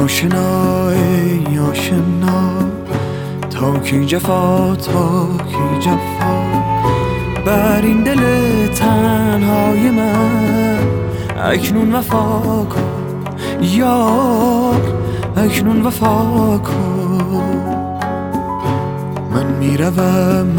آشنا ای آشنا، تا کی جفا تا کی جفا، بر این دل تنهای من اکنون وفا کن یار، اکنون وفا کن. من میروم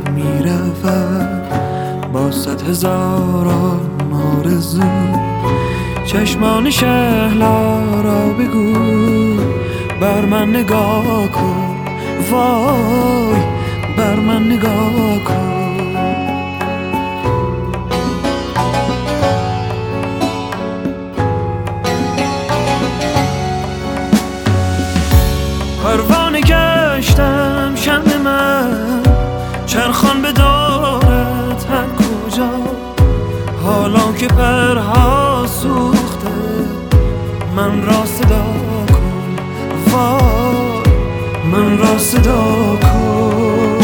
با 100,000 آرزو، چشمان شهلا را بگو بر من نگاه کن، وای بر من نگاه کن. پروانه گشتم شمع من، چرخان به دارت هر کجا، حالا که پرها سوخته من را صدا کن، وای من را صدا کن.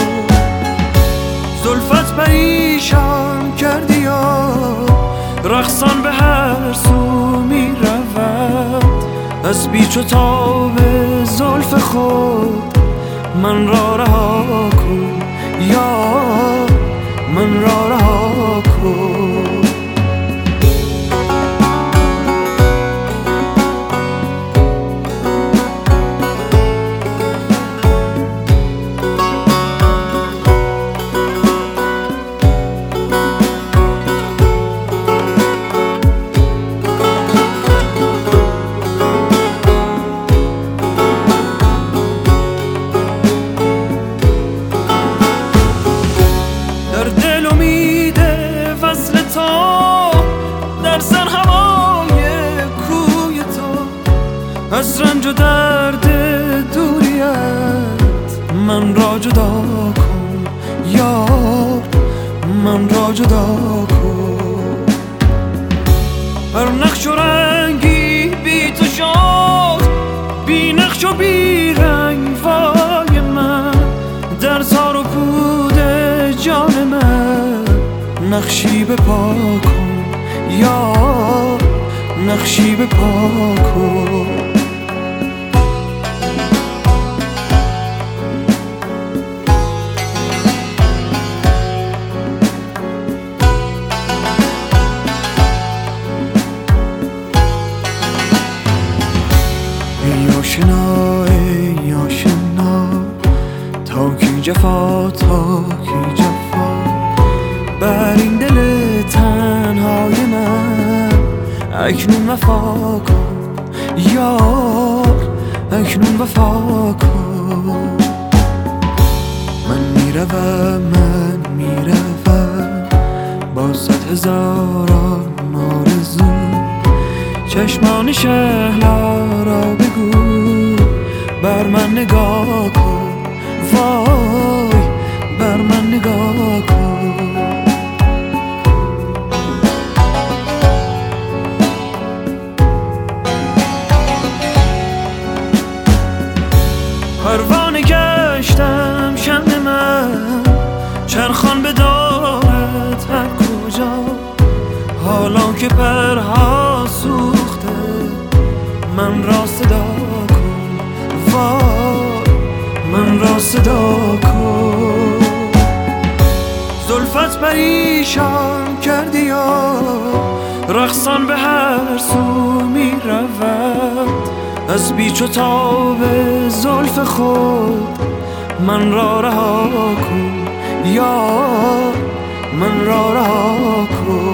زلفت پریشان کردی یا رقصان به هر سو می رود، از بیچ و تاب زلف خود من را رها کن یا من را رها کن. در سر هوای کوی تو، از رنج و درد دوریت من را جدا کن یار، من را جدا کن. هر نقش و رنگی بی تو شد، بی نقش و بی رنگ وای من، در تار و پود جان من نقشی به پا کن یا نقشی به پا کن. ای آشنا ای آشنا، تا کی جفا تا کی جفا، بر این دل تنهای من اکنون وفا کن یار، اکنون وفا کن. من میروم با 100,000 آرزو، چشمان شهلا را بگو بر من نگاه کن، وای بر من نگاه کن. پروانه گشتم شمع من، چرخان به دارت هر کجا، حالا که پرها سوخته من را صدا کن، وای من را صدا کن. زلفت پریشان کردی یا رقصان به هر سو می رود، از بیچ و تاب زلف خود من را رها کن یا من را رها کن.